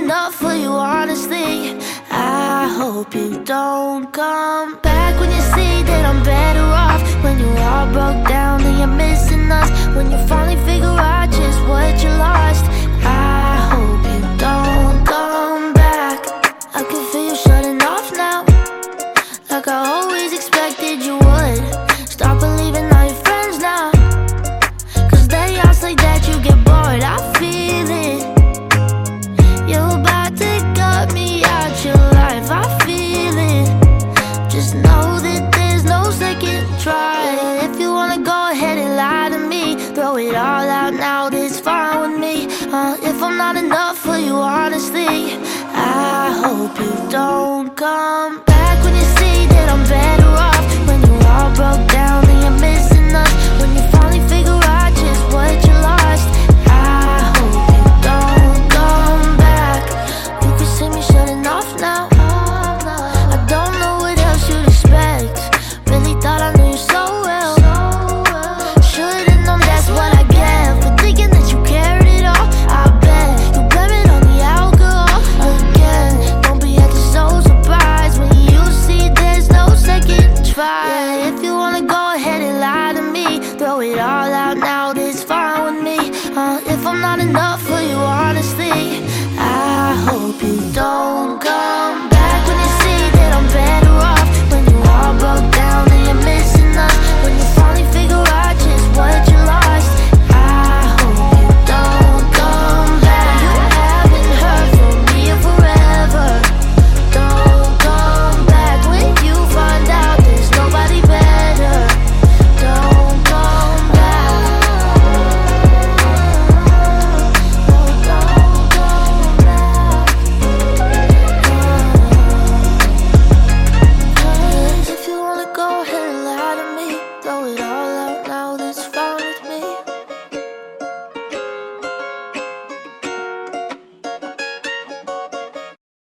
enough for you, honestly. I hope you don't come back when you see that I'm better off. When you all broke down and you're missing us. When you finally figure out just what you lost. I hope you don't come back. I can feel you shutting off now, like I always expected you would. Stop believing all your friends now, cause they all say that you get bored. I feel it. You're about to cut me out your life. I feel it. Just know that there's no second try. If you wanna go ahead and lie to me, throw it all out now, that's fine with me. If I'm not enough for you, honestly, I hope you don't come back when you see that I'm better off. When you all broke down and you're missing us. When you finally figure out just what you lost. I hope you don't come back. You can see me shutting off now. I don't know what else you'd expect. Really thought I knew you so well. Should've known that's what I get for thinking that you cared at all. I bet you blame it on the alcohol again. Don't be acting so surprised when you see there's no second try. Yeah, if you wanna go ahead and lie to me, throw it all out now, that's fine with me. If I'm not enough for you,